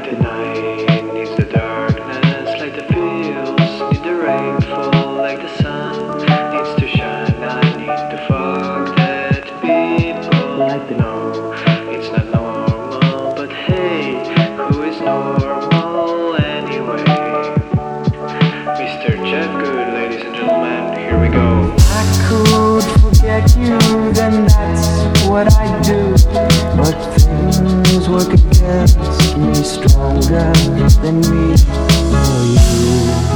Like the night needs the darkness, like the fields need the rainfall, like the sun needs to shine. I need to forget people. Like the no, it's not normal, but hey, who is normal anyway? Mr. Jeff Good, ladies and gentlemen, here we go. I could forget you, then that's what I do. But things work against me stronger than me or you.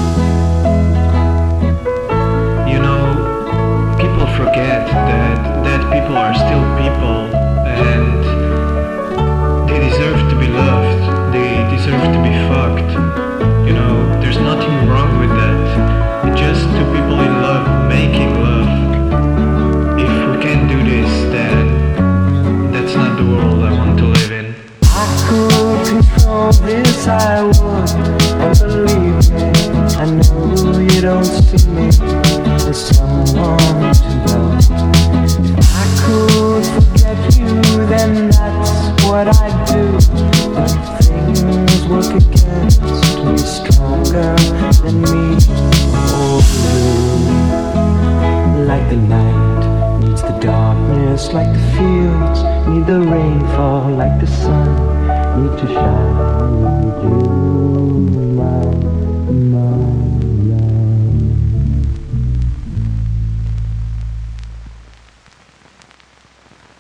You know, people forget that people are still people and they deserve to be loved, they deserve to be fucked. You know, there's nothing wrong with that. It's just two people in love making love. If we can't do this, then that's not the world I want to live in. I could control this, I would, and believe me, I know you don't see me as someone to love. If I could forget you, then that's what I'd do. But things work against me stronger than me or you. Like the night needs the darkness, like the fields need the rainfall, like the sun need to shine, need you.